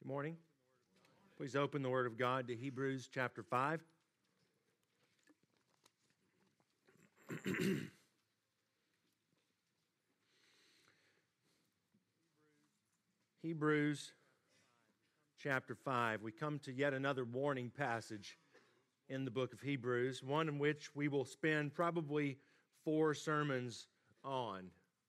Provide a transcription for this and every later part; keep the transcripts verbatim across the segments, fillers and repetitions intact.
Good morning. Please open the Word of God to Hebrews chapter five. Hebrews chapter five. We come to yet another warning passage in the book of Hebrews, one in which we will spend probably four sermons on.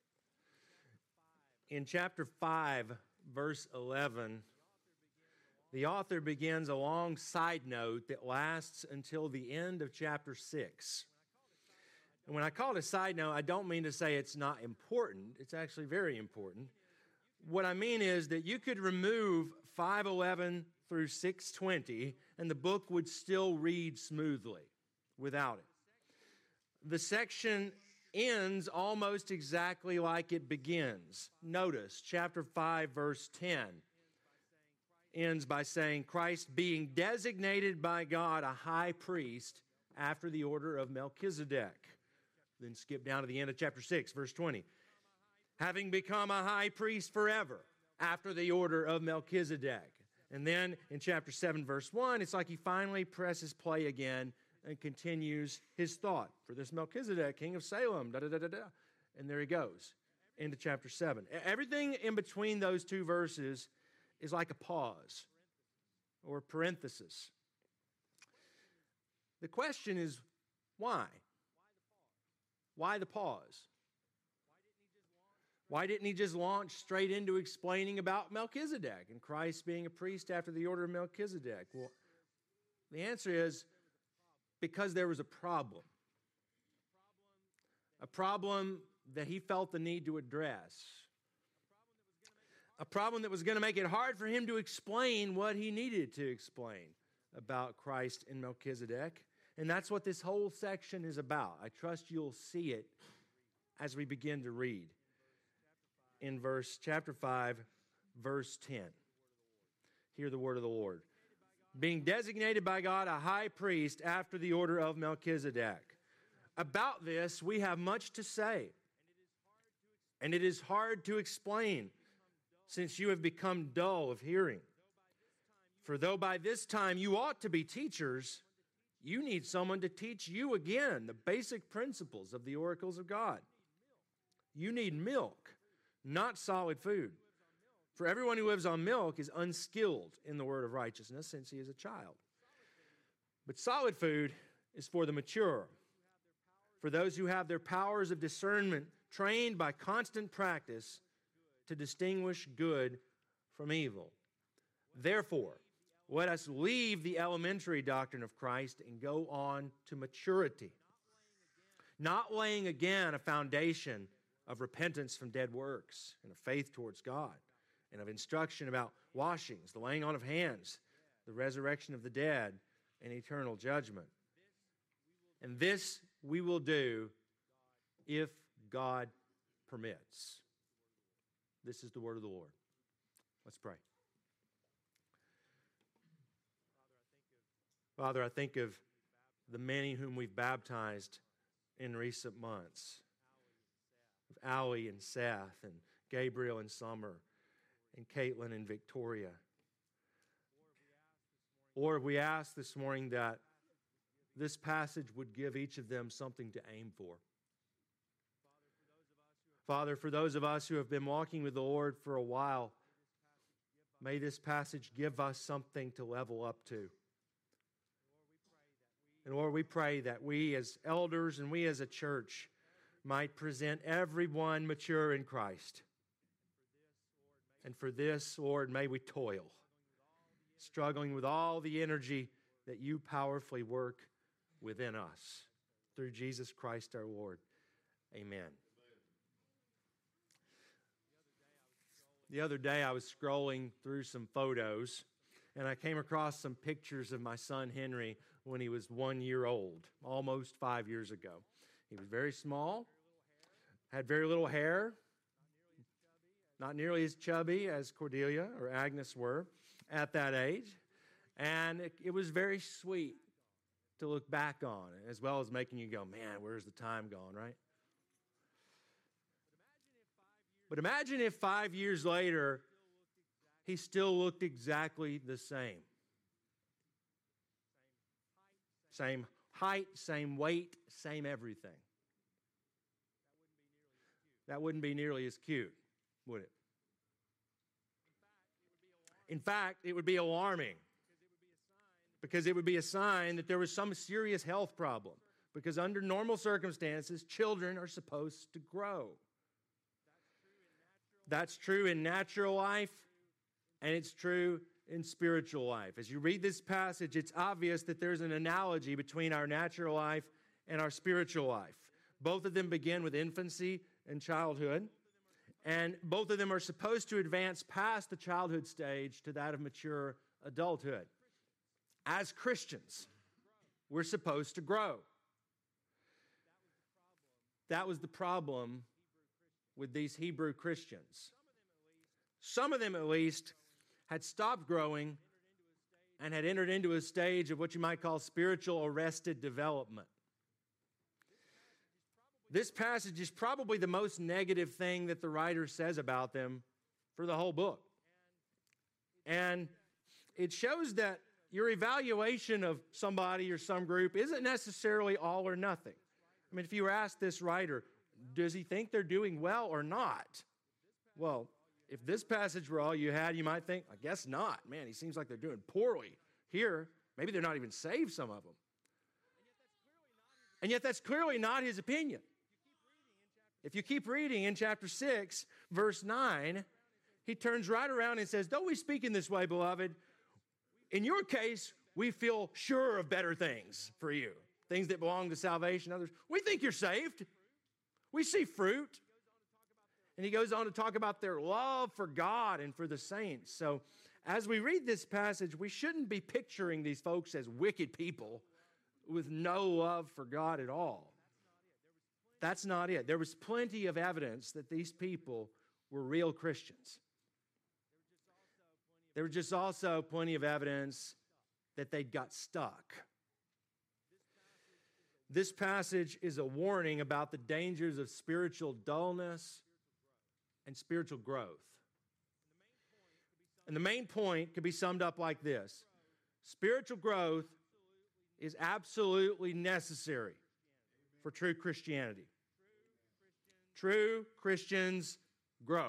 In chapter five, verse eleven, the author begins a long side note that lasts until the end of chapter six. And when I call it a side note, I don't mean to say it's not important. It's actually very important. What I mean is that you could remove five eleven through six twenty, and the book would still read smoothly without it. The section ends almost exactly like it begins. Notice, chapter five, verse ten. Ends by saying, Christ being designated by God a high priest after the order of Melchizedek. Then skip down to the end of chapter six, verse twenty. Having become a high priest forever after the order of Melchizedek. And then in chapter seven, verse one, it's like he finally presses play again and continues his thought. For this Melchizedek, king of Salem, da da da da da. And there he goes into chapter seven. Everything in between those two verses is like a pause or a parenthesis. The question is, why? Why the pause? Why didn't he just launch straight into explaining about Melchizedek and Christ being a priest after the order of Melchizedek? Well, the answer is because there was a problem. A problem that he felt the need to address. A problem that was going to make it hard for him to explain what he needed to explain about Christ and Melchizedek. And that's what this whole section is about. I trust you'll see it as we begin to read. In verse chapter five, verse ten. Hear the word of the Lord. Being designated by God a high priest after the order of Melchizedek. About this we have much to say. And it is hard to explain, since you have become dull of hearing. For though by this time you ought to be teachers, you need someone to teach you again the basic principles of the oracles of God. You need milk, not solid food. For everyone who lives on milk is unskilled in the word of righteousness, since he is a child. But solid food is for the mature, for those who have their powers of discernment trained by constant practice to distinguish good from evil. Therefore, let us leave the elementary doctrine of Christ and go on to maturity, not laying again a foundation of repentance from dead works and of faith towards God, and of instruction about washings, the laying on of hands, the resurrection of the dead, and eternal judgment. And this we will do if God permits. This is the word of the Lord. Let's pray. Father, I think of the many whom we've baptized in recent months. Of Allie and Seth and Gabriel and Summer and Caitlin and Victoria. Lord, we ask this morning that this passage would give each of them something to aim for. Father, for those of us who have been walking with the Lord for a while, may this passage give us something to level up to. And Lord, we pray that we as elders and we as a church might present everyone mature in Christ. And for this, Lord, may we toil, struggling with all the energy that you powerfully work within us. Through Jesus Christ our Lord. Amen. The other day I was scrolling through some photos and I came across some pictures of my son Henry when he was one year old, almost five years ago. He was very small, had very little hair, not nearly as chubby as Cordelia or Agnes were at that age. And it, it was very sweet to look back on, as well as making you go, man, where's the time gone, right? But imagine if five years later, he still looked exactly the same. Same height, same weight, same everything. That wouldn't be nearly as cute, would it? In fact, it would be alarming, because it would be a sign that there was some serious health problem. Because under normal circumstances, children are supposed to grow. That's true in natural life, and it's true in spiritual life. As you read this passage, it's obvious that there's an analogy between our natural life and our spiritual life. Both of them begin with infancy and childhood, and both of them are supposed to advance past the childhood stage to that of mature adulthood. As Christians, we're supposed to grow. That was the problem with these Hebrew Christians. Some of them, at least, had stopped growing and had entered into a stage of what you might call spiritual arrested development. This passage is probably the most negative thing that the writer says about them for the whole book. And it shows that your evaluation of somebody or some group isn't necessarily all or nothing. I mean, if you ask this writer, does he think they're doing well or not? Well, if this passage were all you had, you might think, I guess not. Man, he seems like they're doing poorly here. Maybe they're not even saved, some of them. And yet that's clearly not his opinion. If you keep reading in chapter six, verse nine, he turns right around and says, though we speak in this way, beloved, in your case, we feel sure of better things for you, things that belong to salvation. Others, we think you're saved. We see fruit. And he goes on to talk about their love for God and for the saints. So as we read this passage, we shouldn't be picturing these folks as wicked people with no love for God at all. That's not it. There was plenty of evidence that these people were real Christians. There was just also plenty of evidence that they'd got stuck. This passage is a warning about the dangers of spiritual dullness and spiritual growth. And the main point could be summed up like this: spiritual growth is absolutely necessary for true Christianity. True Christians grow.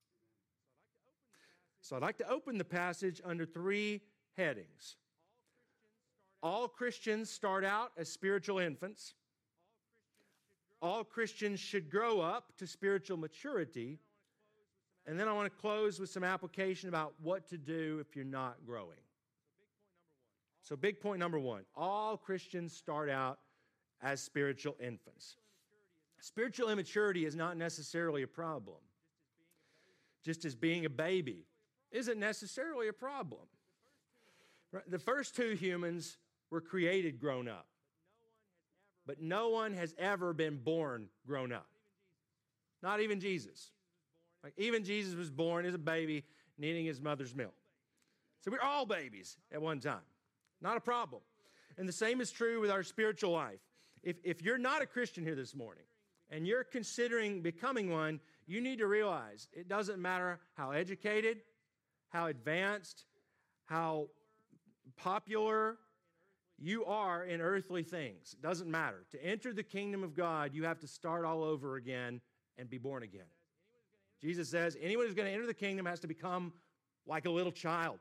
So I'd like to open the passage under three headings. All Christians start out as spiritual infants. All Christians should grow up to spiritual maturity. And then I want to close with some application about what to do if you're not growing. So big point number one, all Christians start out as spiritual infants. Spiritual immaturity is not necessarily a problem. Just as being a baby isn't necessarily a problem. The first two humans were created grown up. But no one has ever been born grown up. Not even Jesus. Like even Jesus was born as a baby needing his mother's milk. So we're all babies at one time. Not a problem. And the same is true with our spiritual life. If, if you're not a Christian here this morning and you're considering becoming one, you need to realize it doesn't matter how educated, how advanced, how popular you are in earthly things. It doesn't matter. To enter the kingdom of God, you have to start all over again and be born again. Jesus says anyone who's going to enter the kingdom has to become like a little child.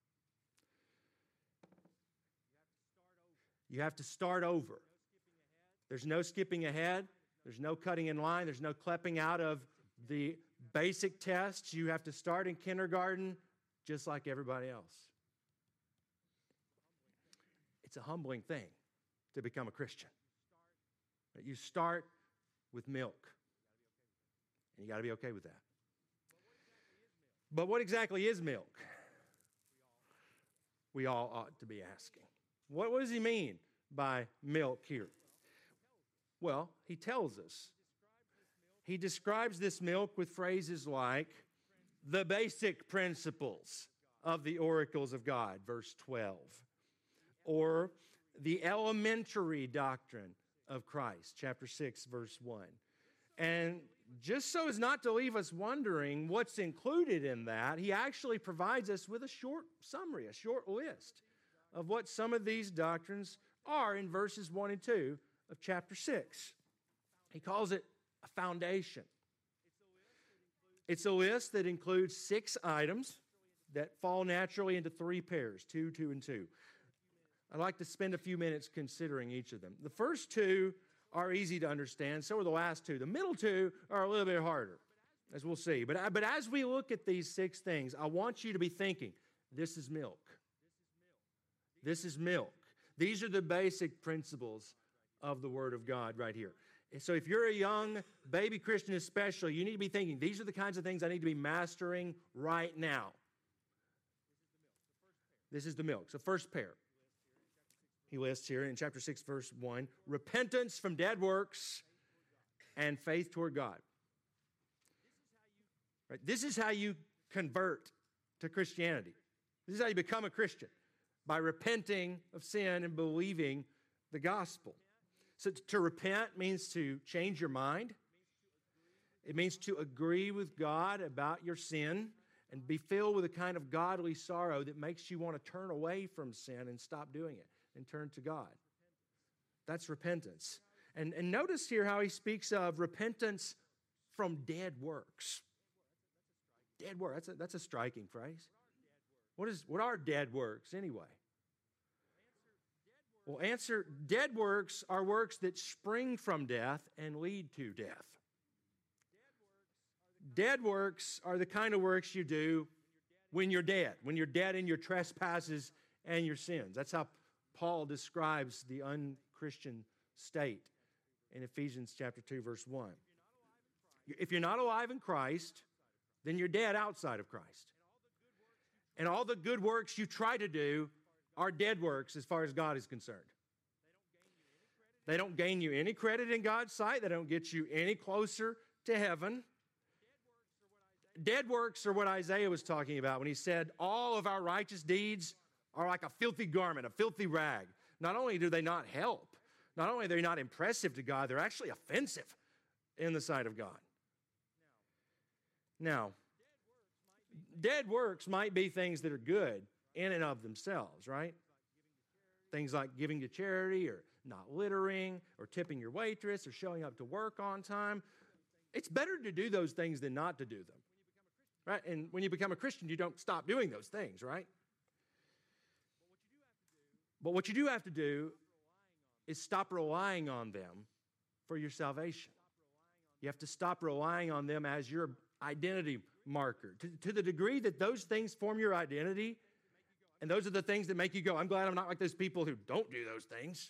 You have to start over. There's no skipping ahead. There's no cutting in line. There's no klepping out of the basic tests. You have to start in kindergarten just like everybody else. It's a humbling thing to become a Christian. You start with milk. And you got to be okay with that. But what exactly is milk? We all ought to be asking. What, what does he mean by milk here? Well, he tells us. He describes this milk with phrases like the basic principles of the oracles of God, verse twelve, or the elementary doctrine of Christ, chapter six, verse one. And just so as not to leave us wondering what's included in that, he actually provides us with a short summary, a short list of what some of these doctrines are in verses one and two of chapter six. He calls it a foundation. It's a list that includes six items that fall naturally into three pairs, two, two, and two. I'd like to spend a few minutes considering each of them. The first two are easy to understand, so are the last two. The middle two are a little bit harder, as we'll see. But, but as we look at these six things, I want you to be thinking, this is milk. This is milk. These are the basic principles of the Word of God right here. So if you're a young baby Christian especially, you need to be thinking, these are the kinds of things I need to be mastering right now. This is the milk. So first pair. He lists here in chapter six, verse one, repentance from dead works and faith toward God. Right? This is how you convert to Christianity. This is how you become a Christian, by repenting of sin and believing the gospel. So to repent means to change your mind. It means to agree with God about your sin and be filled with a kind of godly sorrow that makes you want to turn away from sin and stop doing it and turn to God. That's repentance. And, and notice here how he speaks of repentance from dead works. Dead work, that's a, that's a striking phrase. What is what are dead works anyway? Well, answer, dead works are works that spring from death and lead to death. Dead works are the kind of works you do when you're dead, when you're dead in your trespasses and your sins. That's how Paul describes the unchristian state in Ephesians chapter two, verse one. If you're not alive in Christ, then you're dead outside of Christ. And all the good works you try to do are dead works as far as God is concerned. They don't gain you any credit in God's sight. They don't get you any closer to heaven. Dead works are what Isaiah was talking about when he said, all of our righteous deeds are like a filthy garment, a filthy rag. Not only do they not help, not only are they not impressive to God, they're actually offensive in the sight of God. Now, dead works might be things that are good in and of themselves, right? Things like giving to charity or not littering or tipping your waitress or showing up to work on time. It's better to do those things than not to do them, right? And when you become a Christian, you don't stop doing those things, right? But what you do have to do is stop relying on them for your salvation. You have to stop relying on them as your identity marker. To, to the degree that those things form your identity, and those are the things that make you go, I'm glad I'm not like those people who don't do those things.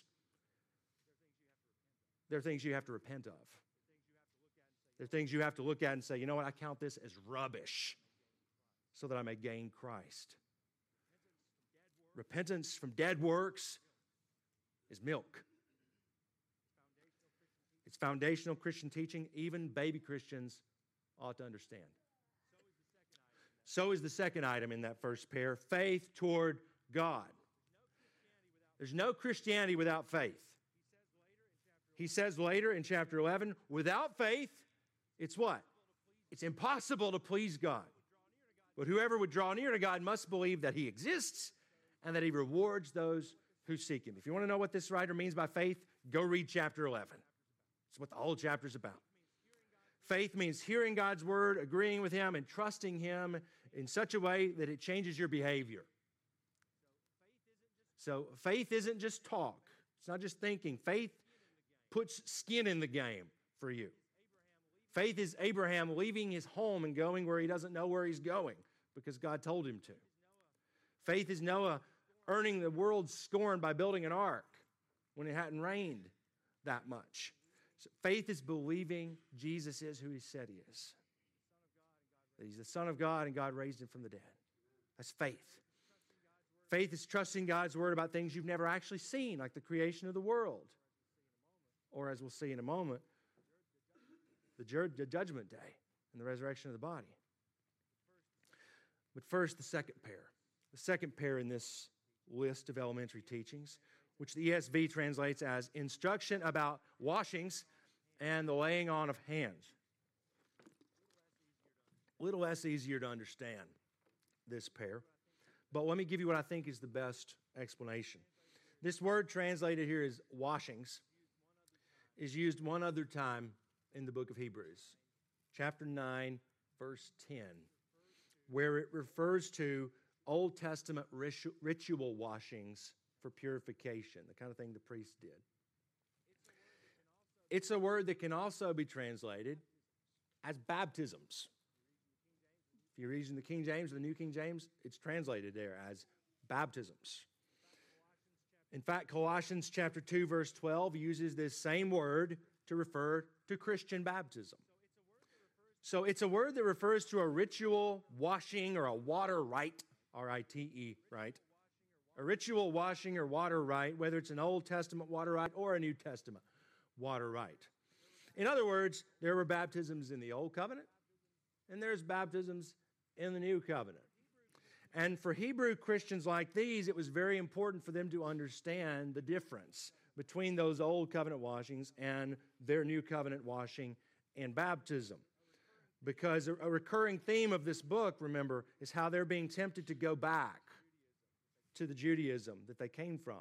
They're things you have to repent of. They're things you have to look at and say, you know what, I count this as rubbish so that I may gain Christ. Repentance from dead works is milk. It's foundational Christian teaching. Even baby Christians ought to understand. So is the second item in that first pair, faith toward God. There's no Christianity without faith. He says later in chapter eleven, without faith, it's what? It's impossible to please God. But whoever would draw near to God must believe that He exists and that He rewards those who seek Him. If you want to know what this writer means by faith, go read chapter eleven. It's what the whole chapter is about. Faith means hearing God's word, agreeing with Him, and trusting Him in such a way that it changes your behavior. So faith isn't just talk. It's not just thinking. Faith puts skin in the game for you. Faith is Abraham leaving his home and going where he doesn't know where he's going because God told him to. Faith is Noah earning the world's scorn by building an ark when it hadn't rained that much. So faith is believing Jesus is who He said He is. That He's the Son of God and God raised Him from the dead. That's faith. Faith is trusting God's word about things you've never actually seen, like the creation of the world. Or as we'll see in a moment, the judgment day and the resurrection of the body. But first, the second pair. The second pair in this list of elementary teachings, which the E S V translates as instruction about washings and the laying on of hands. a little less easier to understand this pair. But let me give you what I think is the best explanation. This word translated here as washings is used one other time in the book of Hebrews, chapter nine, verse ten, where it refers to Old Testament ritu- ritual washings for purification, the kind of thing the priest did. It's a word that can also be translated as baptisms. If you're reading the King James or the New King James, it's translated there as baptisms. In fact, Colossians chapter two, verse twelve uses this same word to refer to Christian baptism. So it's a word that refers to a ritual washing or a water rite, R I T E, right? A ritual washing or water rite, whether it's an Old Testament water rite or a New Testament water rite. In other words, there were baptisms in the Old Covenant, and there's baptisms in the New Covenant. And for Hebrew Christians like these, it was very important for them to understand the difference between those Old Covenant washings and their New Covenant washing and baptism. Because a recurring theme of this book, remember, is how they're being tempted to go back to the Judaism that they came from.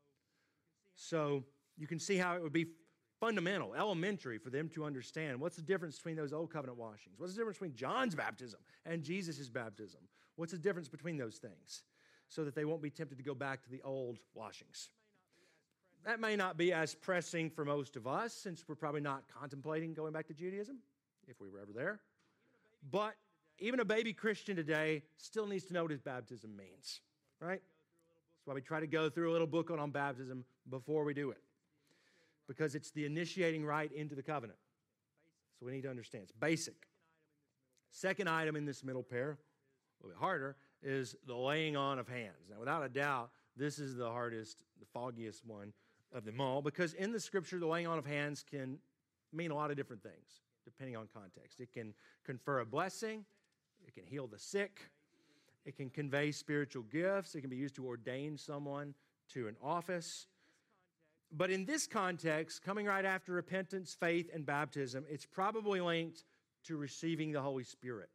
So you can see how it would be fundamental, elementary for them to understand what's the difference between those Old Covenant washings. What's the difference between John's baptism and Jesus' baptism? What's the difference between those things? So that they won't be tempted to go back to the old washings. That may not be as pressing for most of us, since we're probably not contemplating going back to Judaism, if we were ever there. But even a baby Christian today still needs to know what his baptism means, right? That's why we try to go through a little booklet on baptism before we do it, because it's the initiating rite into the covenant. So we need to understand. It's basic. Second item in this middle pair, a little bit harder, is the laying on of hands. Now, without a doubt, this is the hardest, the foggiest one of them all, because in the Scripture, the laying on of hands can mean a lot of different things, depending on context. It can confer a blessing. It can heal the sick. It can convey spiritual gifts. It can be used to ordain someone to an office. But in this context, coming right after repentance, faith, and baptism, it's probably linked to receiving the Holy Spirit.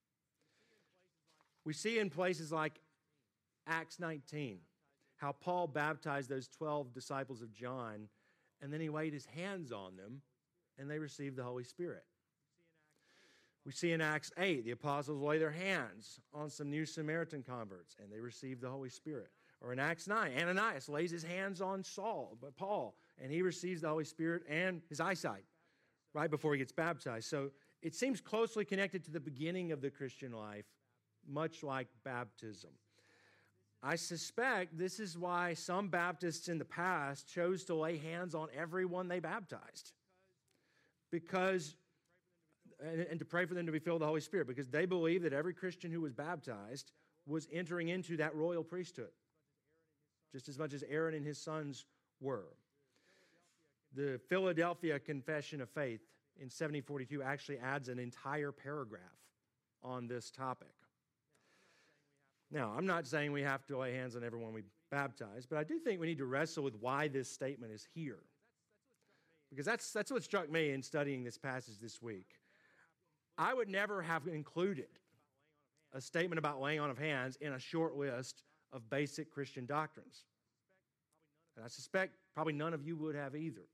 We see in places like Acts nineteen how Paul baptized those twelve disciples of John, and then he laid his hands on them, and they received the Holy Spirit. We see in Acts eight, the apostles lay their hands on some new Samaritan converts, and they received the Holy Spirit. Or in Acts nine, Ananias lays his hands on Saul, but Paul, and he receives the Holy Spirit and his eyesight right before he gets baptized. So it seems closely connected to the beginning of the Christian life, much like baptism. I suspect this is why some Baptists in the past chose to lay hands on everyone they baptized. Because, and, and to pray for them to be filled with the Holy Spirit, because they believed that every Christian who was baptized was entering into that royal priesthood, just as much as Aaron and his sons were. The Philadelphia Confession of Faith in seventeen forty-two actually adds an entire paragraph on this topic. Now, I'm not saying we have to lay hands on everyone we baptize, but I do think we need to wrestle with why this statement is here. Because that's, that's what struck me in studying this passage this week. I would never have included a statement about laying on of hands in a short list of basic Christian doctrines. And I suspect probably none of you would have either.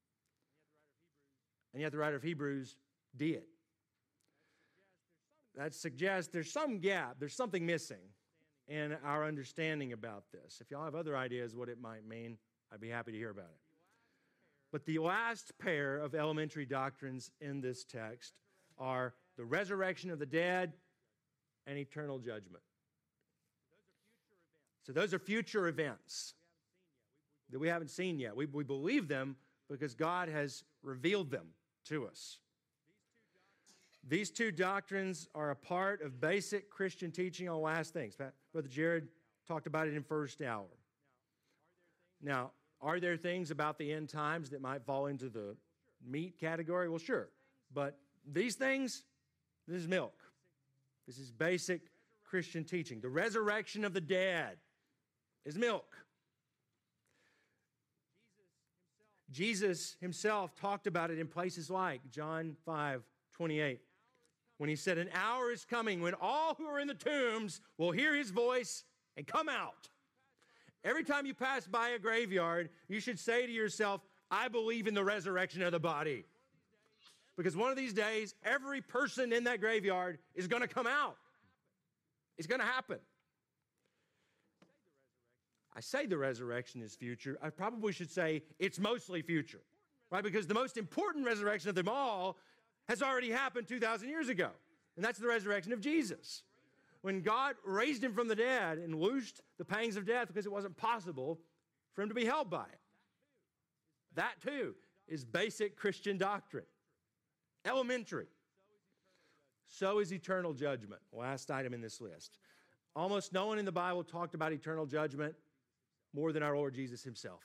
And yet the writer of Hebrews did. That suggests there's some gap, there's something missing in our understanding about this. If y'all have other ideas what it might mean, I'd be happy to hear about it. But the last pair of elementary doctrines in this text are the resurrection of the dead and eternal judgment. So those are future events that we haven't seen yet. We, we believe them because God has revealed them to us. These two doctrines are a part of basic Christian teaching on last things. Brother Jared talked about it in first hour. Now, are there things about the end times that might fall into the meat category? Well, sure. But these things, this is milk. This is basic Christian teaching. The resurrection of the dead is milk. Jesus himself talked about it in places like John five twenty-eight. when he said, an hour is coming when all who are in the tombs will hear his voice and come out. Every time you pass by a graveyard, you should say to yourself, I believe in the resurrection of the body. Because one of these days, every person in that graveyard is going to come out. It's going to happen. I say the resurrection is future. I probably should say it's mostly future, right? Because the most important resurrection of them all has already happened two thousand years ago, and that's the resurrection of Jesus. When God raised him from the dead and loosed the pangs of death because it wasn't possible for him to be held by it. That, too, is basic Christian doctrine. Elementary. So is eternal judgment. Last item in this list. Almost no one in the Bible talked about eternal judgment more than our Lord Jesus himself.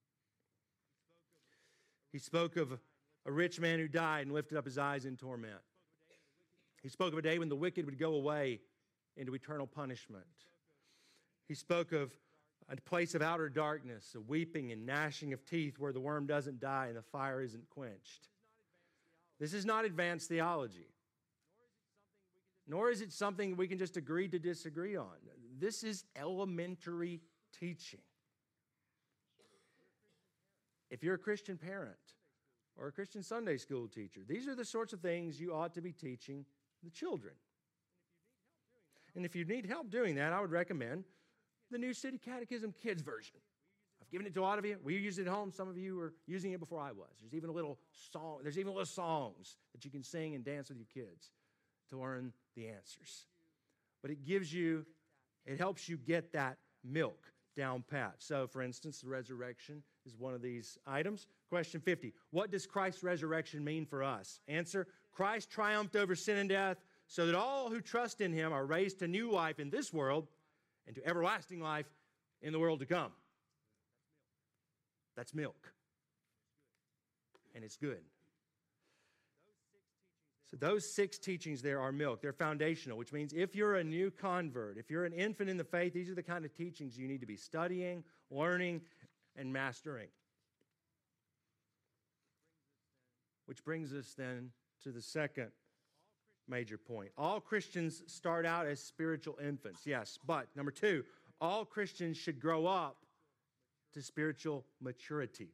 He spoke of a rich man who died and lifted up his eyes in torment. He spoke of a day when the wicked would go away into eternal punishment. He spoke of a place of outer darkness, a weeping and gnashing of teeth where the worm doesn't die and the fire isn't quenched. This is not advanced theology, nor is it something we can just agree to disagree on. This is elementary teaching. If you're a Christian parent or a Christian Sunday school teacher, these are the sorts of things you ought to be teaching the children. And if you need help doing that, I would recommend the New City Catechism Kids version. I've given it to a lot of you. We use it at home. Some of you were using it before I was. There's even a little song. There's even little songs that you can sing and dance with your kids to learn the answers. But it gives you, it helps you get that milk down pat. So, for instance, the resurrection is one of these items. Question fifty, what does Christ's resurrection mean for us? Answer, Christ triumphed over sin and death so that all who trust in him are raised to new life in this world and to everlasting life in the world to come. That's milk. And it's good. So those six teachings there are milk. They're foundational, which means if you're a new convert, if you're an infant in the faith, these are the kind of teachings you need to be studying, learning, and mastering. Which brings us then to the second major point. All Christians start out as spiritual infants, yes, but number two, all Christians should grow up to spiritual maturity.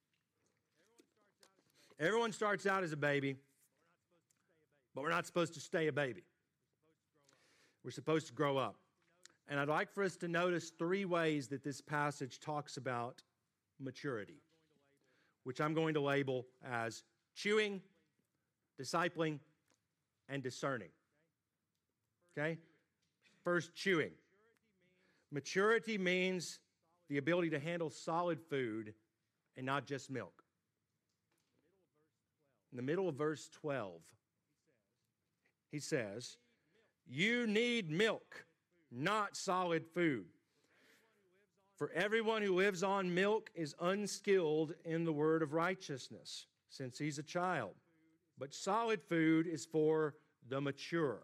Everyone starts out as a baby, but we're not supposed to stay a baby. We're supposed to grow up. And I'd like for us to notice three ways that this passage talks about maturity, which I'm going to label as chewing, discipling, and discerning. Okay? First, chewing. Maturity means the ability to handle solid food and not just milk. In the middle of verse twelve, he says, you need milk, not solid food. For everyone who lives on milk is unskilled in the word of righteousness, since he's a child. But solid food is for the mature.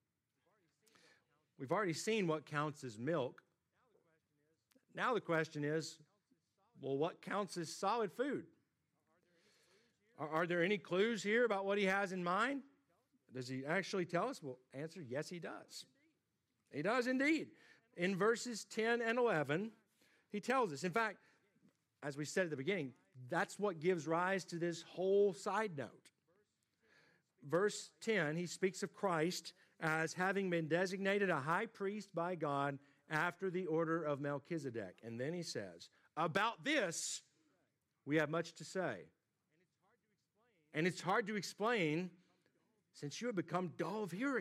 We've already seen what counts as milk. Now the question is, well, what counts as solid food? Are, are there any clues here about what he has in mind? Does he actually tell us? Well, answer, yes, he does. He does indeed. In verses ten and eleven, he tells us. In fact, as we said at the beginning, that's what gives rise to this whole side note. Verse ten, he speaks of Christ as having been designated a high priest by God after the order of Melchizedek. And then he says, about this, we have much to say. And it's hard to explain since you have become dull of hearing.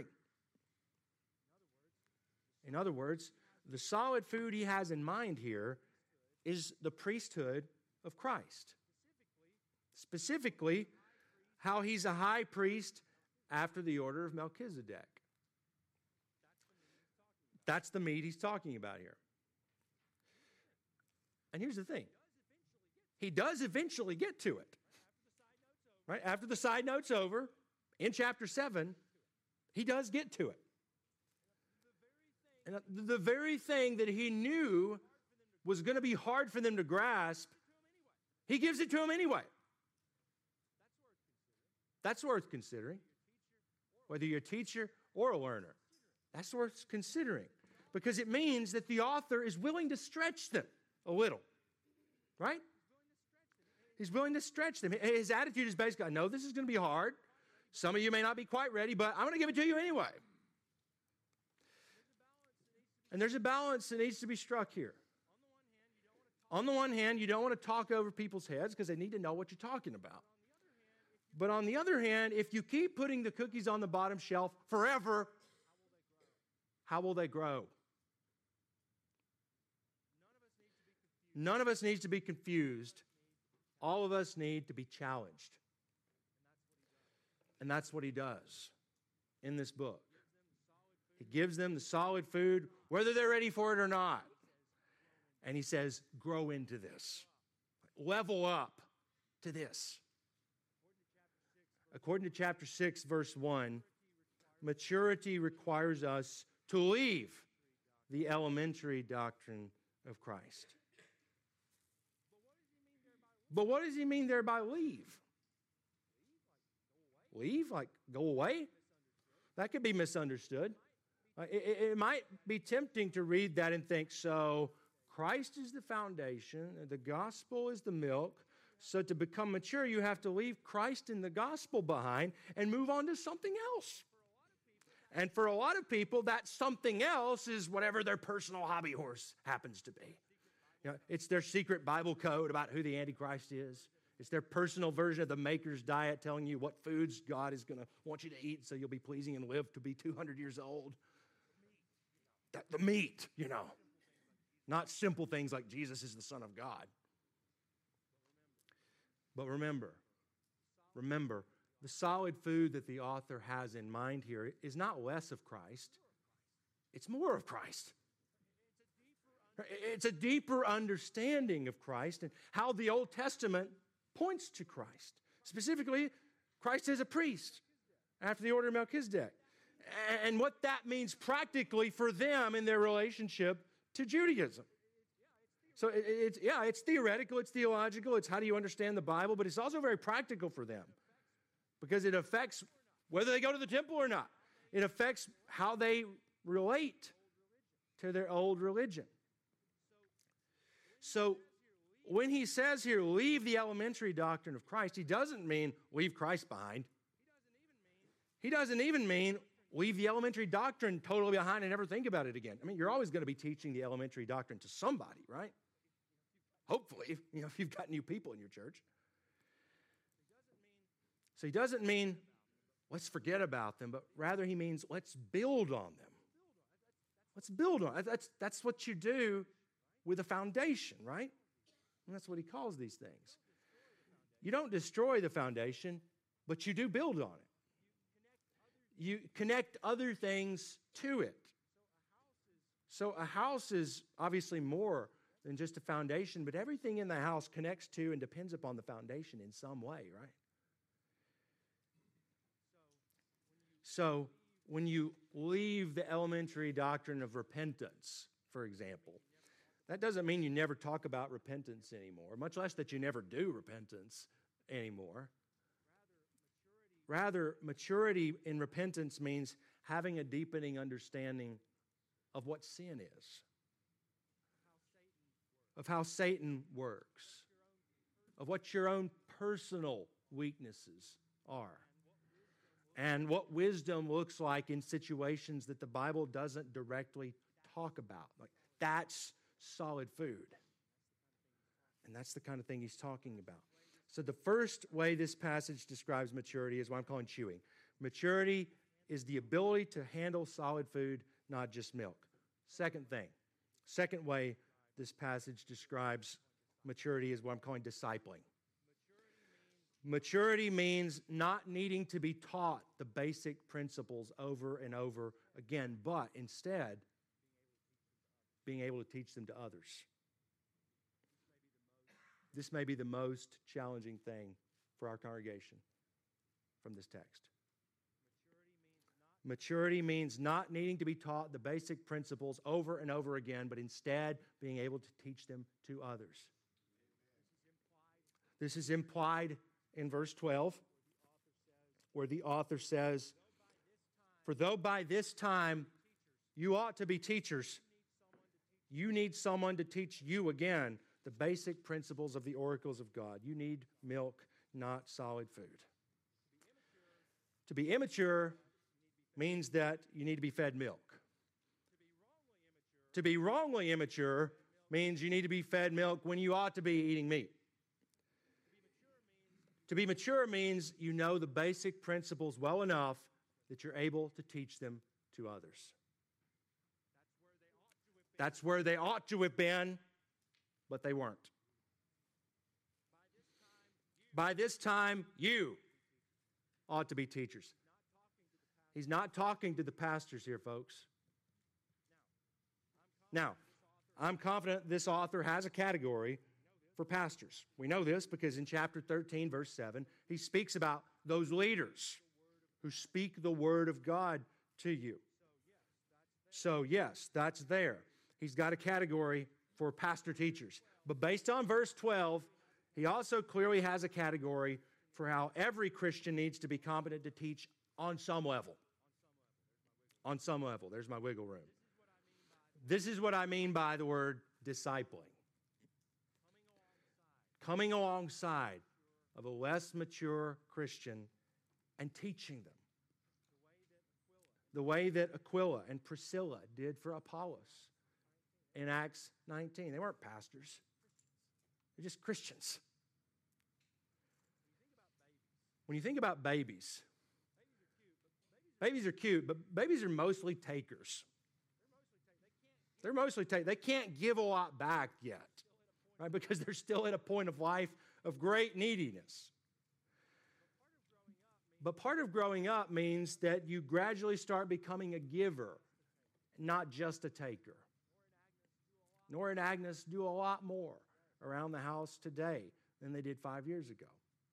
In other words, the solid food he has in mind here is the priesthood of Christ. Specifically, how he's a high priest after the order of Melchizedek. That's the meat he's talking about here. And here's the thing. He does eventually get to it. Right? After the side note's over, in chapter seven, he does get to it. And the very thing that he knew was going to be hard for them to grasp, he gives it to them anyway. That's worth considering. whether you're a teacher or a learner. That's worth considering, because it means that the author is willing to stretch them a little, right? He's willing to stretch them. His attitude is basically, I know this is going to be hard. Some of you may not be quite ready, but I'm going to give it to you anyway. And there's a balance that needs to be struck here. On the one hand, you don't want to talk over people's heads because they need to know what you're talking about. But on the other hand, if you keep putting the cookies on the bottom shelf forever, how will they grow? None of us needs to be confused. All of us need to be challenged. And that's what he does in this book. He gives them the solid food, whether they're ready for it or not. And he says, grow into this. Level up to this. According to chapter six, verse one, maturity requires us to leave the elementary doctrine of Christ. But what does he mean there by leave? Leave? Like go away? That could be misunderstood. Uh, it, it might be tempting to read that and think, so Christ is the foundation, the gospel is the milk, so to become mature, you have to leave Christ and the gospel behind and move on to something else. And for a lot of people, that something else is whatever their personal hobby horse happens to be. You know, it's their secret Bible code about who the Antichrist is. It's their personal version of the Maker's Diet telling you what foods God is going to want you to eat so you'll be pleasing and live to be two hundred years old. That, the meat, you know. Not simple things like Jesus is the Son of God. But remember, remember, the solid food that the author has in mind here is not less of Christ. It's more of Christ. It's a deeper understanding of Christ and how the Old Testament points to Christ. Specifically, Christ as a priest after the order of Melchizedek. And what that means practically for them in their relationship to Judaism. So it, it's, yeah, it's theoretical, it's theological, it's how do you understand the Bible, but it's also very practical for them because it affects whether they go to the temple or not. It affects how they relate to their old religion. So when he says here, leave the elementary doctrine of Christ, he doesn't mean leave Christ behind. He doesn't even mean leave the elementary doctrine totally behind and never think about it again. I mean, you're always going to be teaching the elementary doctrine to somebody, right? Hopefully, you know, if you've got new people in your church. So he doesn't mean let's forget about them, but rather he means let's build on them. Let's build on it. That's, that's what you do with a foundation, right? And that's what he calls these things. You don't destroy the foundation, but you do build on it. You connect other things to it. So a house is obviously more than just a foundation, but everything in the house connects to and depends upon the foundation in some way, right? So when you leave the elementary doctrine of repentance, for example, that doesn't mean you never talk about repentance anymore, much less that you never do repentance anymore. Rather, maturity in repentance means having a deepening understanding of what sin is, of how Satan works, of what your own personal weaknesses are, and what wisdom looks like in situations that the Bible doesn't directly talk about. Like, that's solid food. And that's the kind of thing he's talking about. So the first way this passage describes maturity is what I'm calling chewing. Maturity is the ability to handle solid food, not just milk. Second thing, second way this passage describes maturity is what I'm calling discipling. Maturity means not needing to be taught the basic principles over and over again, but instead being able to teach them to others. This may be the most challenging thing for our congregation from this text. Maturity means not needing to be taught the basic principles over and over again, but instead being able to teach them to others. This is implied in verse twelve, where the author says, For though by this time you ought to be teachers, you need someone to teach you again the basic principles of the oracles of God. You need milk, not solid food. To be immature means that you need to be fed milk. To be wrongly immature means you need to be fed milk when you ought to be eating meat. To be mature means you know the basic principles well enough that you're able to teach them to others. That's where they ought to have been, but they weren't. By this time, you ought to be teachers. He's not talking to the pastors here, folks. Now, I'm confident this author has a category for pastors. We know this because in chapter thirteen, verse seven, he speaks about those leaders who speak the word of God to you. So, yes, that's there. He's got a category for pastor teachers. But based on verse twelve, he also clearly has a category for how every Christian needs to be competent to teach on some level. On some level. There's my wiggle room. This is what I mean by the word discipling. Coming alongside of a less mature Christian and teaching them. The way that Aquila and Priscilla did for Apollos in Acts nineteen. They weren't pastors. They're just Christians. When you think about babies, babies are cute, but babies are mostly takers. They're mostly takers. They can't give a lot back yet, right? Because they're still at a point of life of great neediness. But part of growing up means that you gradually start becoming a giver, not just a taker. Nora and Agnes do a lot more around the house today than they did five years ago.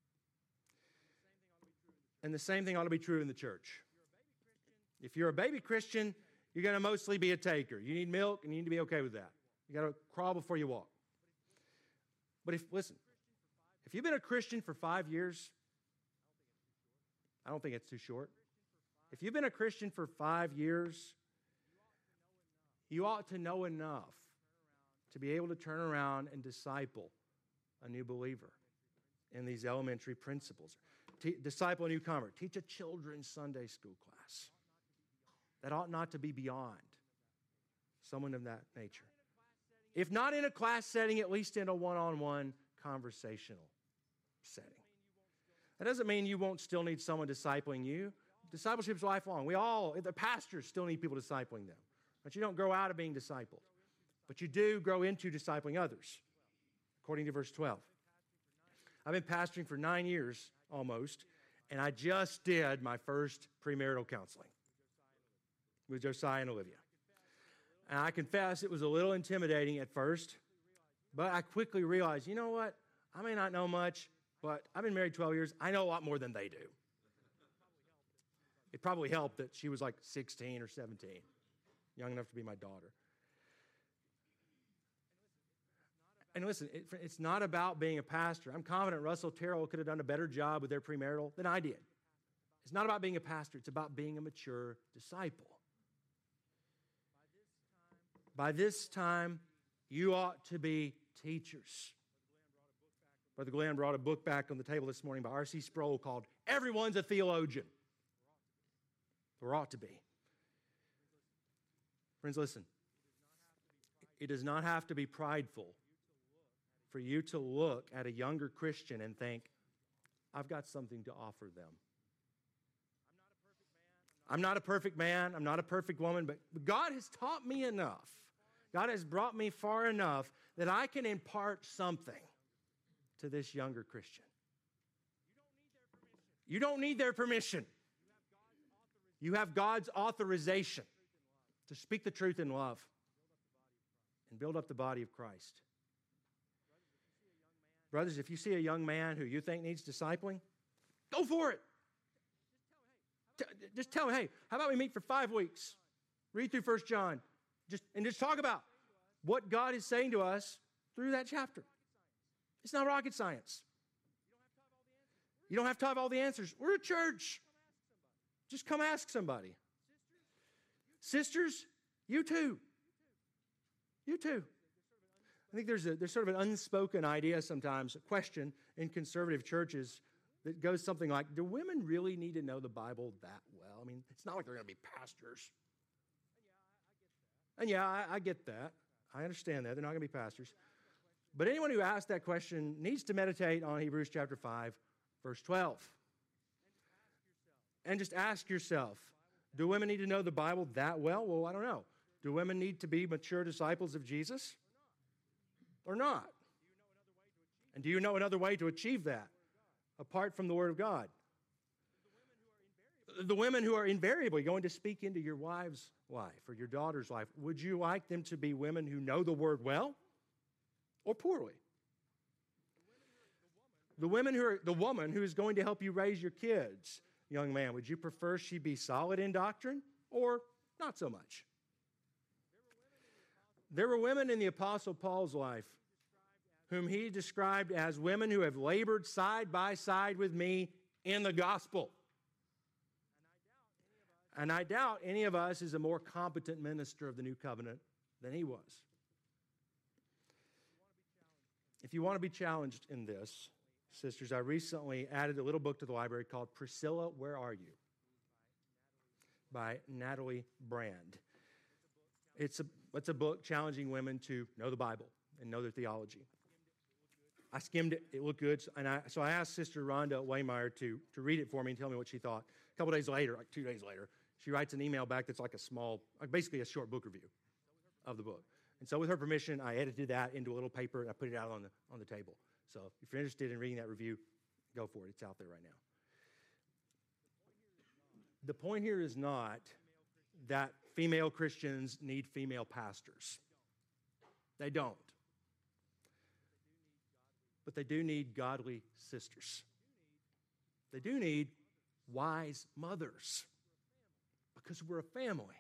And the same thing ought to be true in the church. If you're a baby Christian, you're going to mostly be a taker. You need milk, and you need to be okay with that. You got to crawl before you walk. But if, listen, if you've been a Christian for five years, I don't think it's too short. If you've been a Christian for five years, you ought to know enough to be able to turn around and disciple a new believer in these elementary principles. Te- disciple a newcomer. Teach a children's Sunday school class. That ought not to be beyond someone of that nature. If not in a class setting, at least in a one-on-one conversational setting. That doesn't mean you won't still need someone discipling you. Discipleship is lifelong. We all, the pastors still need people discipling them. But you don't grow out of being discipled. But you do grow into discipling others, according to verse twelve. I've been pastoring for nine years almost, and I just did my first premarital counseling with Josiah and Olivia. And I confess it was a little intimidating at first, but I quickly realized, you know what? I may not know much, but I've been married twelve years. I know a lot more than they do. It probably helped that she was like sixteen or seventeen, young enough to be my daughter. And listen, it, it's not about being a pastor. I'm confident Russell Terrell could have done a better job with their premarital than I did. It's not about being a pastor. It's about being a mature disciple. By this time, you ought to be teachers. Brother Glenn brought a book back on the table this morning by R C Sproul called Everyone's a Theologian. Or ought to be. Friends, listen. It does not have to be prideful for you to look at a younger Christian and think, I've got something to offer them. I'm not a perfect man. I'm not a perfect woman, but God has taught me enough. God has brought me far enough that I can impart something to this younger Christian. You don't need their permission. You have God's authorization to speak the truth in love and build up the body of Christ. Brothers, if you see a young man who you think needs discipling, go for it. Just tell him, hey, how about we meet for five weeks? Read through First John. Just, and just talk about what God is saying to us through that chapter. It's not rocket science. You don't have to have all the answers. We're a church. Just come ask somebody. Sisters, you too. You too. I think there's a there's sort of an unspoken idea sometimes, a question in conservative churches that goes something like, do women really need to know the Bible that well? I mean, it's not like they're going to be pastors. And yeah, I, I get that. I understand that. They're not going to be pastors. But anyone who asks that question needs to meditate on Hebrews chapter five, verse twelve. And just ask yourself, do women need to know the Bible that well? Well, I don't know. Do women need to be mature disciples of Jesus? Or not? And do you know another way to achieve that apart from the Word of God? The women who are invariably going to speak into your wife's life or your daughter's life, would you like them to be women who know the Word well or poorly? The women who are the woman who is going to help you raise your kids, young man, would you prefer she be solid in doctrine or not so much? There were women in the Apostle Paul's life whom he described as women who have labored side by side with me in the gospel. And I doubt any of us is a more competent minister of the new covenant than he was. If you want to be challenged in this, sisters, I recently added a little book to the library called Priscilla, Where Are You? By Natalie Brand. It's a, it's a book challenging women to know the Bible and know their theology. I skimmed it. It looked good. And I, so I asked Sister Rhonda Waymeyer to, to read it for me and tell me what she thought. A couple days later, like two days later, she writes an email back that's like a small, like basically a short book review of the book. And so with her permission, I edited that into a little paper and I put it out on the, on the table. So if you're interested in reading that review, go for it. It's out there right now. The point here is not that female Christians need female pastors. They don't. But they do need godly sisters. They do need wise mothers because we're a family.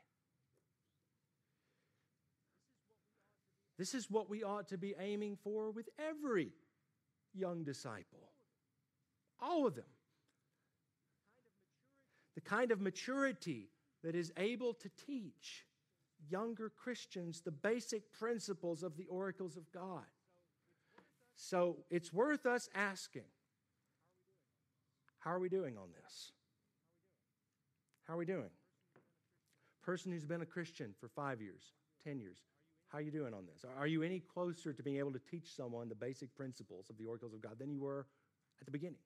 This is what we ought to be aiming for with every young disciple. All of them. The kind of maturity that is able to teach younger Christians the basic principles of the oracles of God. So it's worth us asking, how are we doing on this? How are we doing? Person who's been a Christian for five years, ten years, how are you doing on this? Are you any closer to being able to teach someone the basic principles of the oracles of God than you were at the beginning?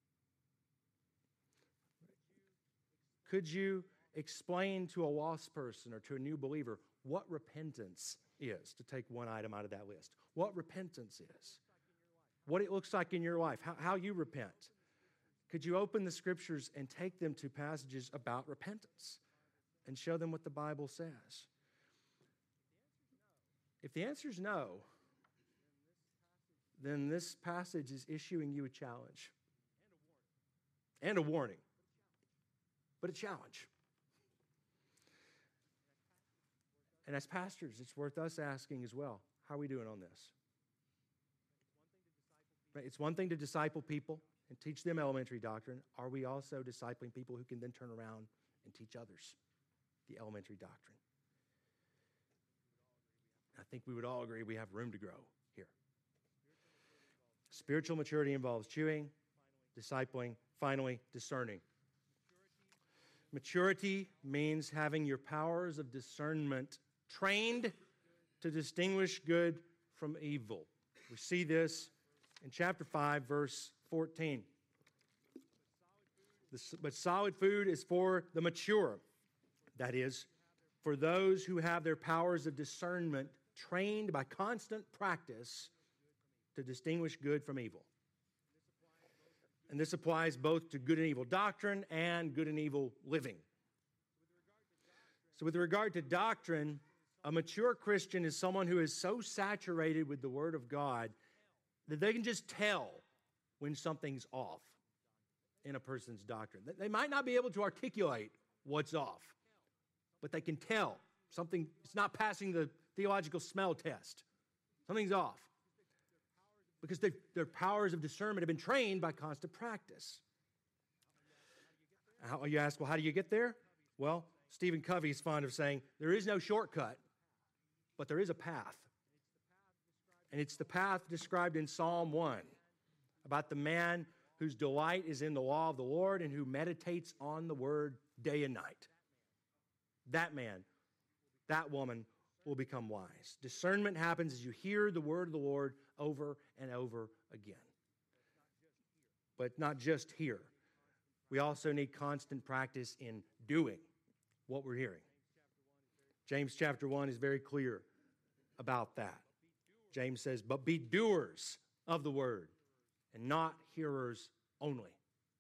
Could you explain to a lost person or to a new believer what repentance is, to take one item out of that list? What repentance is? What it looks like in your life, how, how you repent. Could you open the scriptures and take them to passages about repentance and show them what the Bible says? If the answer is no, then this passage is issuing you a challenge and a warning, but a challenge. And as pastors, it's worth us asking as well, how are we doing on this? It's one thing to disciple people and teach them elementary doctrine. Are we also discipling people who can then turn around and teach others the elementary doctrine? I think we would all agree we have room to grow here. Spiritual maturity involves chewing, discipling, finally, discerning. Maturity means having your powers of discernment trained to distinguish good from evil. We see this in chapter five, verse fourteen. But solid food is for the mature. That is, for those who have their powers of discernment trained by constant practice to distinguish good from evil. And this applies both to good and evil doctrine and good and evil living. So with regard to doctrine, a mature Christian is someone who is so saturated with the Word of God that they can just tell when something's off in a person's doctrine. They might not be able to articulate what's off, but they can tell something, it's not passing the theological smell test. Something's off. Because their powers of discernment have been trained by constant practice. How, you ask, well, how do you get there? Well, Stephen Covey is fond of saying, there is no shortcut, but there is a path. And it's the path described in Psalm one about the man whose delight is in the law of the Lord and who meditates on the word day and night. That man, that woman will become wise. Discernment happens as you hear the word of the Lord over and over again. But not just here. We also need constant practice in doing what we're hearing. James chapter one is very clear about that. James says, but be doers of the word and not hearers only.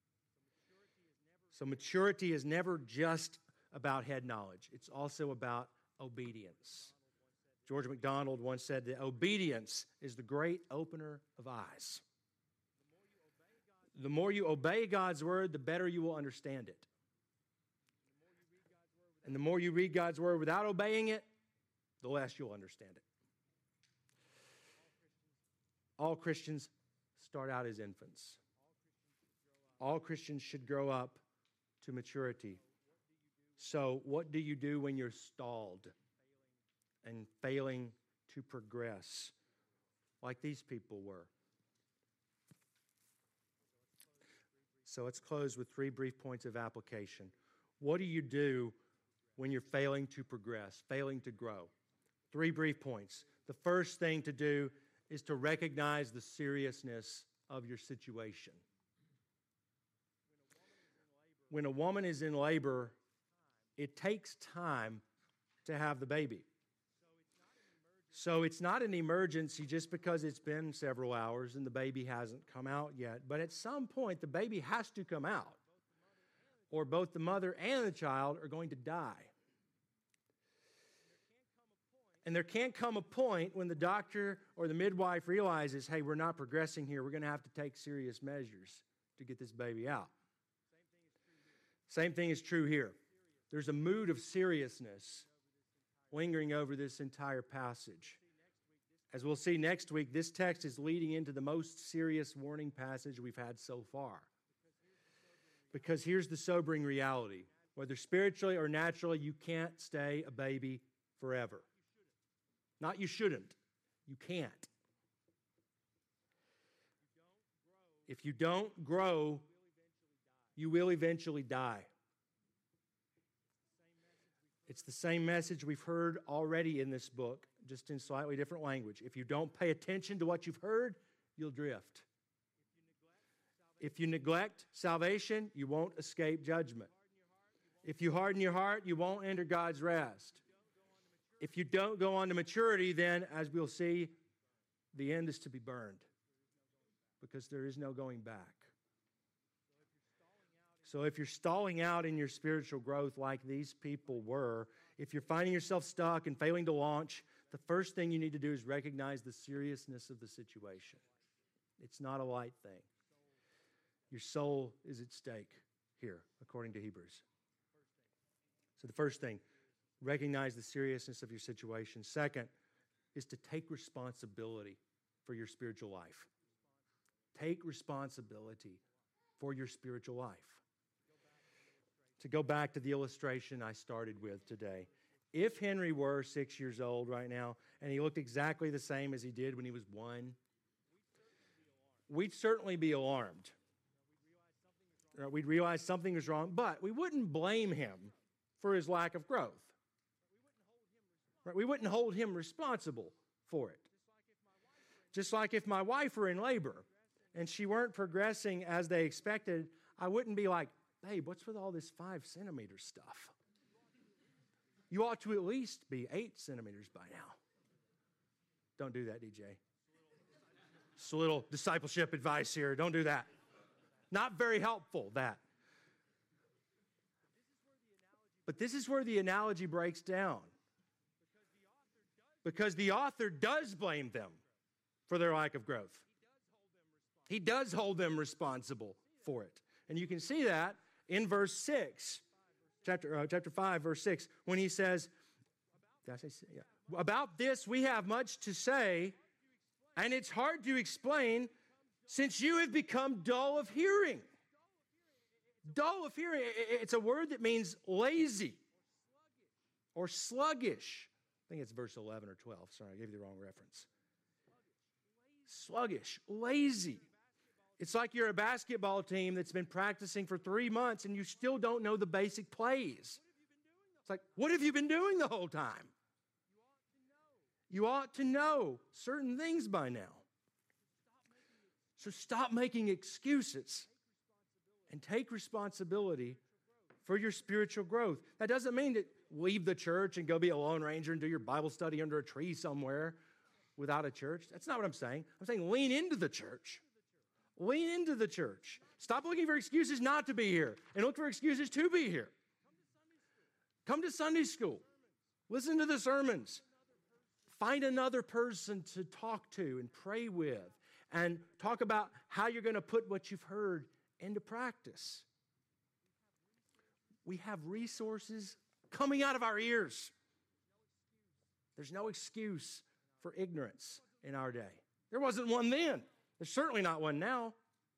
So maturity is never just about head knowledge. It's also about obedience. George MacDonald once said that obedience is the great opener of eyes. The more you obey God's word, the better you will understand it. And the more you read God's word without obeying it, the less you'll understand it. All Christians start out as infants. All Christians should grow up to maturity. So what do you do when you're stalled and failing to progress like these people were? So let's close with three brief points of application. What do you do when you're failing to progress, failing to grow? Three brief points. The first thing to do is to recognize the seriousness of your situation. When a woman is in labor, it takes time to have the baby. So it's not an emergency just because it's been several hours and the baby hasn't come out yet. But at some point, the baby has to come out, or both the mother and the child are going to die. And there can't come a point when the doctor or the midwife realizes, hey, we're not progressing here. We're going to have to take serious measures to get this baby out. Same thing is true here. There's a mood of seriousness lingering over this entire passage. As we'll see next week, this text is leading into the most serious warning passage we've had so far. Because here's the sobering reality. Whether spiritually or naturally, you can't stay a baby forever. Not you shouldn't. You can't. If you don't grow, you will eventually die. It's the same message we've heard already in this book, just in slightly different language. If you don't pay attention to what you've heard, you'll drift. If you neglect salvation, you won't escape judgment. If you harden your heart, you won't enter God's rest. If you don't go on to maturity, then, as we'll see, the end is to be burned, because there is no going back. So if you're stalling out in your spiritual growth like these people were, if you're finding yourself stuck and failing to launch, the first thing you need to do is recognize the seriousness of the situation. It's not a light thing. Your soul is at stake here, according to Hebrews. So the first thing, recognize the seriousness of your situation. Second is to take responsibility for your spiritual life. Take responsibility for your spiritual life. To go back to the illustration I started with today, if Henry were six years old right now and he looked exactly the same as he did when he was one, we'd certainly be alarmed. We'd realize something was wrong, but we wouldn't blame him for his lack of growth. We wouldn't hold him responsible for it. Just like if my wife were in labor and she weren't progressing as they expected, I wouldn't be like, babe, what's with all this five centimeter stuff? You ought to at least be eight centimeters by now. Don't do that, D J. Just a little discipleship advice here. Don't do that. Not very helpful, that. But this is where the analogy breaks down. Because the author does blame them for their lack of growth. He does hold them responsible for it. And you can see that in verse six, chapter, uh, chapter five, verse six, when he says, did I say, yeah. About this we have much to say, and it's hard to explain since you have become dull of hearing. Dull of hearing, it's a word that means lazy or sluggish. I think it's verse eleven or twelve. Sorry, I gave you the wrong reference. Sluggish, lazy. It's like you're a basketball team that's been practicing for three months and you still don't know the basic plays. It's like, what have you been doing the whole time? You ought to know certain things by now. So stop making excuses and take responsibility for your spiritual growth. That doesn't mean to leave the church and go be a Lone Ranger and do your Bible study under a tree somewhere without a church. That's not what I'm saying. I'm saying lean into the church. Lean into the church. Stop looking for excuses not to be here and look for excuses to be here. Come to Sunday school. Listen to the sermons. Find another person to talk to and pray with and talk about how you're going to put what you've heard into practice. We have resources coming out of our ears. There's no excuse for ignorance in our day. There wasn't one then. There's certainly not one now.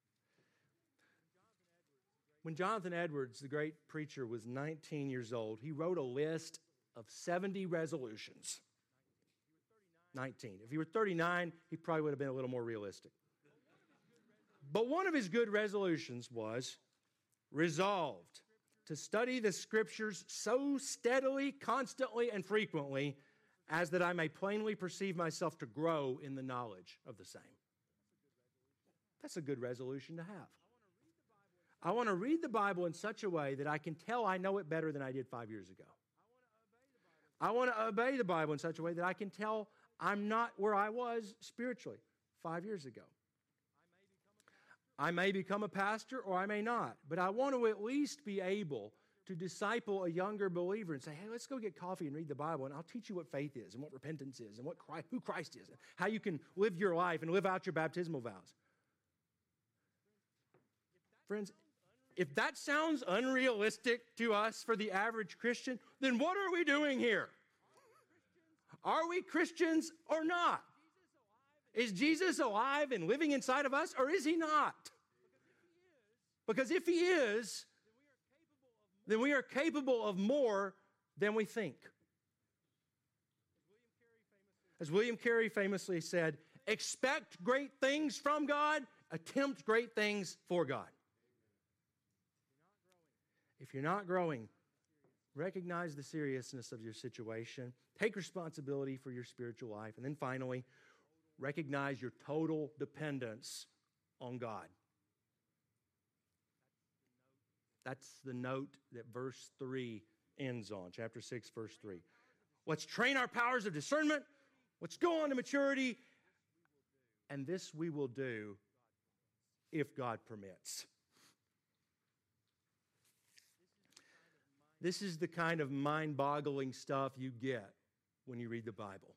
When Jonathan Edwards, the great preacher, was nineteen years old, he wrote a list of seventy resolutions. nineteen. If he were thirty-nine, he probably would have been a little more realistic. But one of his good resolutions was resolved to study the Scriptures so steadily, constantly, and frequently as that I may plainly perceive myself to grow in the knowledge of the same. That's a good resolution to have. I want to read the Bible in such a way that I can tell I know it better than I did five years ago. I want to obey the Bible in such a way that I can tell I'm not where I was spiritually five years ago. I may become a pastor or I may not, but I want to at least be able to disciple a younger believer and say, hey, let's go get coffee and read the Bible, and I'll teach you what faith is and what repentance is and what Christ, who Christ is and how you can live your life and live out your baptismal vows. Friends, if that sounds unrealistic to us for the average Christian, then what are we doing here? Are we Christians or not? Is Jesus alive and living inside of us, or is he not? Because if he is, then we are capable of more than we think. As William Carey famously said, expect great things from God, attempt great things for God. If you're not growing, recognize the seriousness of your situation. Take responsibility for your spiritual life. And then finally, recognize your total dependence on God. That's the note that verse three ends on, chapter six, verse three. Let's train our powers of discernment. Let's go on to maturity. And this we will do if God permits. This is the kind of mind-boggling stuff you get when you read the Bible.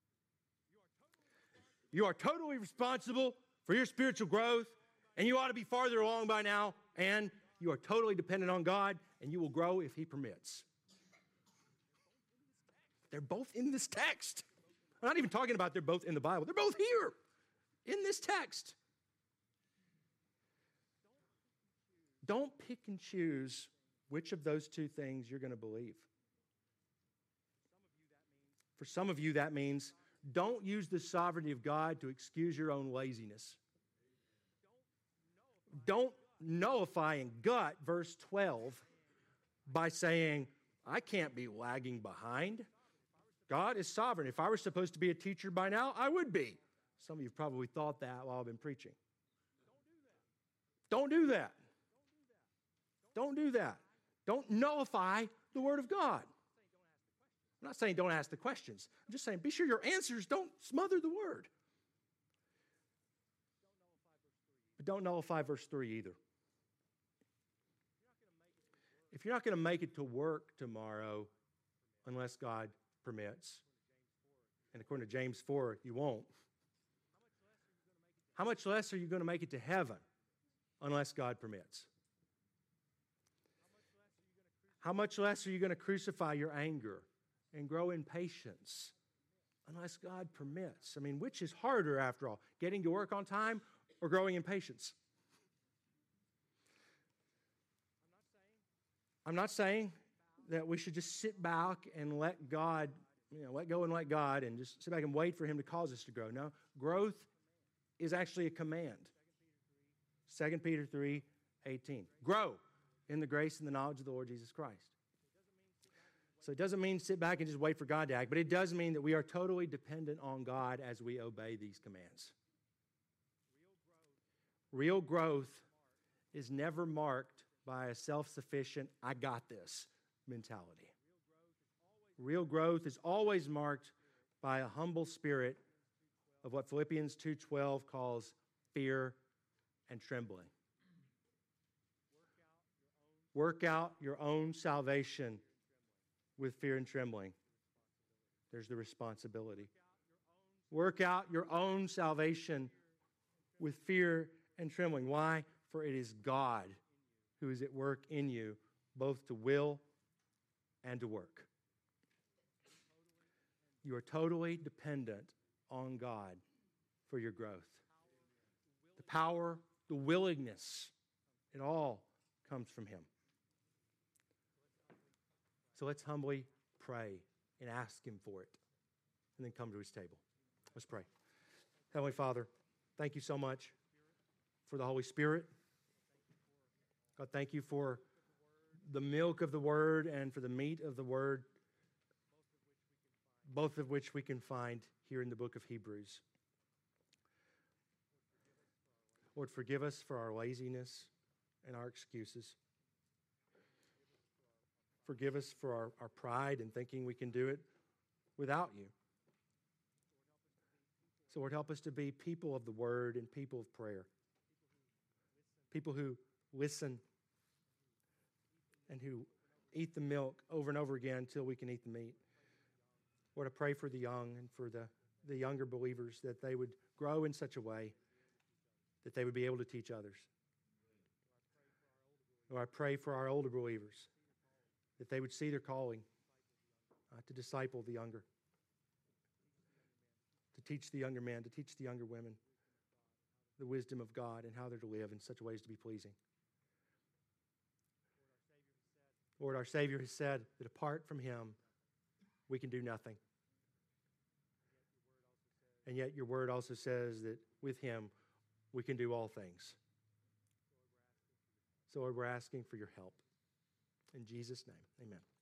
You are totally responsible for your spiritual growth, and you ought to be farther along by now, and you are totally dependent on God, and you will grow if he permits. They're both in this text. I'm not even talking about they're both in the Bible. They're both here in this text. Don't pick and choose which of those two things you're going to believe. For some of you, that means don't use the sovereignty of God to excuse your own laziness. Don't nullify and gut verse twelve by saying, I can't be lagging behind. God is sovereign. If I were supposed to be a teacher by now, I would be. Some of you have probably thought that while I've been preaching. Don't do that. Don't do that. Don't nullify the Word of God. I'm not saying don't ask the questions. I'm just saying be sure your answers don't smother the Word. But don't nullify verse three either. If you're not going to make it to work tomorrow unless God permits, and according to James four, you won't, how much less are you going to make it to heaven unless God permits? How much less are you going to crucify your anger and grow in patience unless God permits? I mean, which is harder after all, getting to work on time or growing in patience? I'm not saying that we should just sit back and let God, you know, let go and let God and just sit back and wait for Him to cause us to grow. No, growth is actually a command. Second Peter three eighteen. Grow in the grace and the knowledge of the Lord Jesus Christ. So it doesn't mean sit back and just wait for God to act, but it does mean that we are totally dependent on God as we obey these commands. Real growth is never marked by a self-sufficient, I got this mentality. Real growth is always marked by a humble spirit of what Philippians two twelve calls fear and trembling. Work out your own salvation with fear and trembling. There's the responsibility. Work out your own salvation with fear and trembling. Why? For it is God who is at work in you, both to will and to work. You are totally dependent on God for your growth. The power, the willingness, it all comes from Him. So let's humbly pray and ask Him for it, and then come to His table. Let's pray. Heavenly Father, thank you so much for the Holy Spirit. God, thank you for the milk of the Word and for the meat of the Word, both of which we can find here in the book of Hebrews. Lord, forgive us for our laziness and our excuses. Forgive us for our, our pride in thinking we can do it without you. So, Lord, help us to be people of the Word and people of prayer. People who listen and who eat the milk over and over again until we can eat the meat. Lord, I pray for the young and for the, the younger believers that they would grow in such a way that they would be able to teach others. Lord, I pray for our older believers that they would see their calling uh, to disciple the younger, to teach the younger men, to teach the younger women the wisdom of God and how they're to live in such ways to be pleasing. Lord, our Savior has said that apart from Him, we can do nothing. And yet your Word also says that with Him, we can do all things. So Lord, we're asking for your help. In Jesus' name, amen.